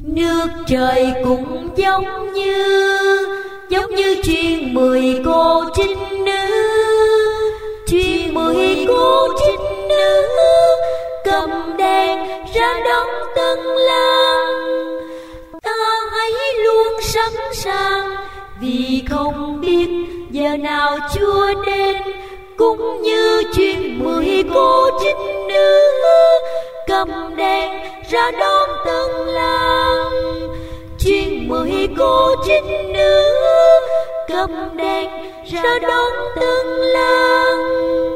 Nước trời cũng giống như chuyện 10 cô trinh nữ. Chuyện 10 cô trinh nữ cầm đèn ra đón tân lang. Ta hãy luôn sẵn sàng, vì không biết giờ nào Chúa đến. Cũng như chuyện 10 cô trinh nữ cầm đèn ra đón tân lang. Chuyện 10 cô trinh nữ cầm đèn ra đón tân lang.